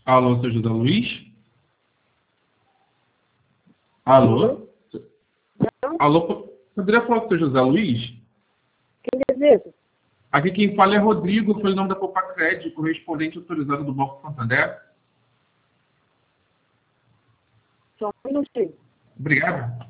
Alô, seu José Luiz? Alô? Alô, poderia falar com o seu José Luiz? Quem deseja? Aqui quem fala é Rodrigo, foi o nome da Copacred, correspondente autorizado do Banco Santander. Só um minutinho. Obrigado.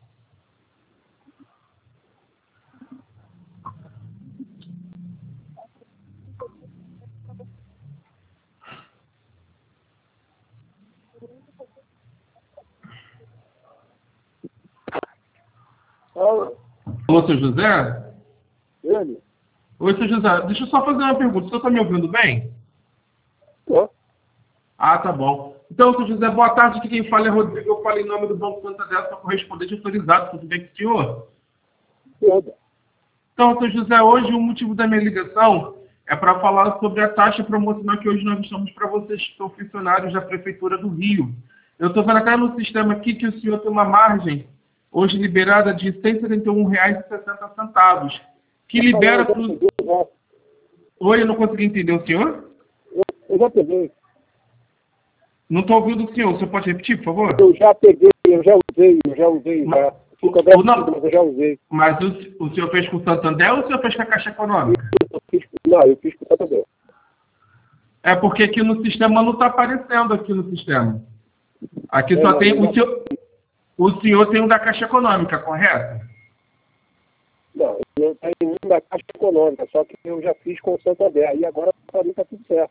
Alô, seu José? Ele? Oi, seu José. Deixa eu só fazer uma pergunta. O senhor está me ouvindo bem? Tô. Ah, tá bom. Então, seu José, boa tarde. Aqui quem fala é Rodrigo. Eu falo em nome do Banco Santander, sou correspondente autorizado. Tudo bem com o senhor? Toda. Então, seu José, hoje o motivo da minha ligação é para falar sobre a taxa promocional que hoje nós estamos para vocês que são funcionários da Prefeitura do Rio. Eu estou vendo até no sistema aqui que o senhor tem uma margem hoje liberada de R$ 171,60, que libera para os... Oi, eu não consegui entender o senhor? Eu já peguei. Não estou ouvindo o senhor. O senhor pode repetir, por favor? Eu já peguei, eu já usei já. Fica Não, mas eu já usei. mas o senhor fez com o Santander ou o senhor fez com a Caixa Econômica? Eu fiz com o Santander. É porque aqui no sistema não está aparecendo aqui no sistema. Aqui só tem o senhor tem um da Caixa Econômica, correto? Não, eu tenho um da Caixa Econômica, só que eu já fiz com o Santander. Aí agora para mim está tudo certo.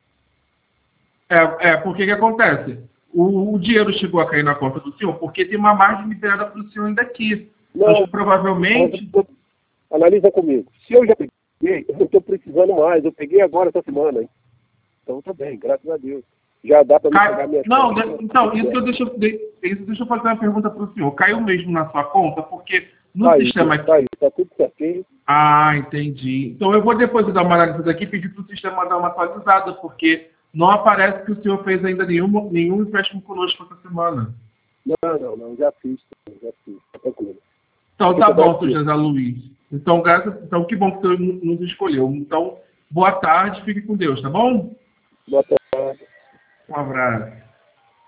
Porque que acontece? O dinheiro chegou a cair na conta do senhor porque tem uma margem liberada para o senhor ainda aqui. Não, Acho que provavelmente... Analisa comigo. Se eu já peguei, eu não estou precisando mais. Eu peguei agora essa semana. Hein? Então tá bem, graças a Deus. Já dá para me pegar minhas Não, contas. então, deixa eu fazer uma pergunta para o senhor. Caiu mesmo na sua conta? Porque no sistema aqui... Tá tudo certinho. Ah, entendi. Então eu vou depois dar uma análise daqui e pedir para o sistema dar uma atualizada, porque não aparece que o senhor fez ainda nenhum empréstimo conosco essa semana. Não, já fiz. Tá tranquilo. Então tá bom, seu José Luiz. Então, que bom que o senhor nos escolheu. Então, boa tarde, fique com Deus, tá bom? Boa tarde. Um abraço.